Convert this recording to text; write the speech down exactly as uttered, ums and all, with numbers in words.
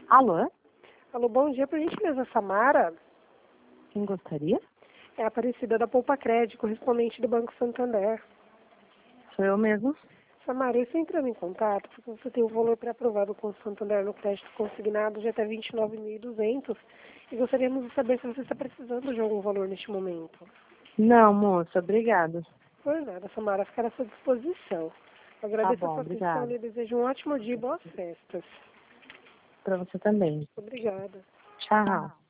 Alô? Alô, bom dia, por gentileza, Samara. Quem gostaria? É a Aparecida da Poupa Crédito, correspondente do Banco Santander. Sou eu mesmo. Samara, eu estou entrando em contato porque você tem um valor pré-aprovado com o Santander no crédito consignado de até vinte e nove mil e duzentos e gostaríamos de saber se você está precisando de algum valor neste momento. Não, moça, obrigada. Por nada, Samara, ficar à sua disposição. Tá Agradeço a bom, sua atenção obrigada. e desejo um ótimo dia e boas festas. Pra você também. Obrigada. Tchau.